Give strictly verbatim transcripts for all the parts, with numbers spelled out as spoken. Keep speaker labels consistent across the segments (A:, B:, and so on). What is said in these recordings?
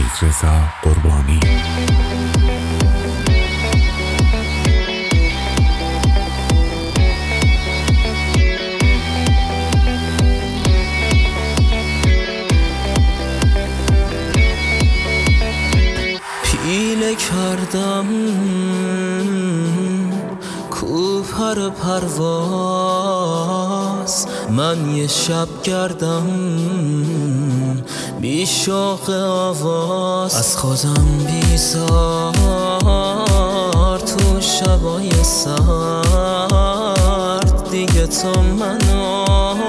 A: حمیدرضا قربانی.
B: پیله کردم کو پر پرواز، من یه شب گردم بی شوق آواز. از خودم بیزار تو شبای سرد، دیگه تو منو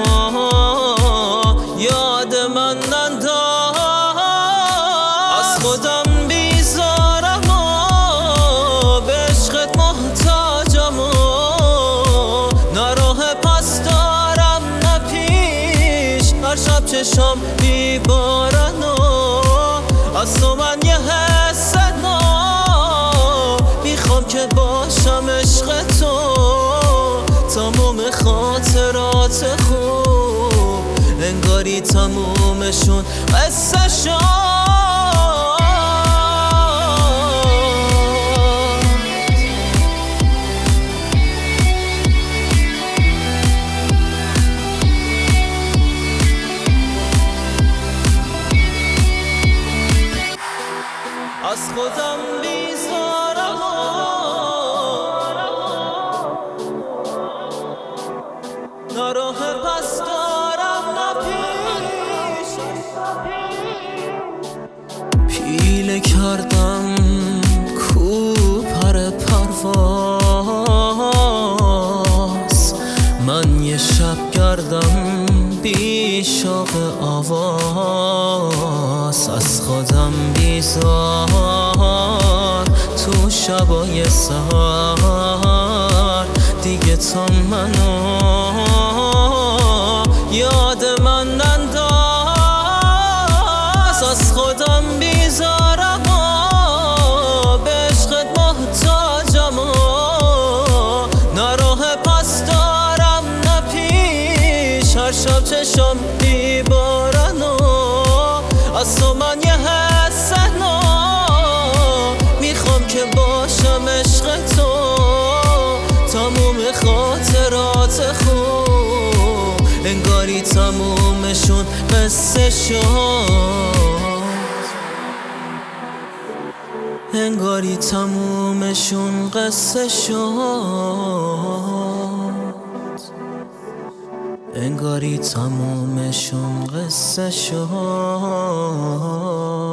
B: یاد من ننداز. از خودم بیزارم و به عشقت محتاجم و نه راه پس دارم نه پیش. هر شب چشام بیبارن و از تو من یه حس نو میخوام که باشم عشق تو. تموم خاطرات خوب انگاری تمومشون قصه شد. از خودم بیزارم و نه راه پس دارم نه پیش. پیله کردم کو پر پرواز، من یه شب گردم بی شوق آواز. از خودم بیزار تو شبای سهر، دیگه تو منو یاد من ننداز. از خودم بیزارم و به عشقت محتاجم و نه راه پس دارم نه پیش. هر شب چشام بیبارن و از تو من یه حس نو میخوام که باشم عشق تو. تموم خاطرات خوب انگاری تمومشون قصه شد، انگاری تمومشون قصه شد، انگاری تمومشون قصه شد.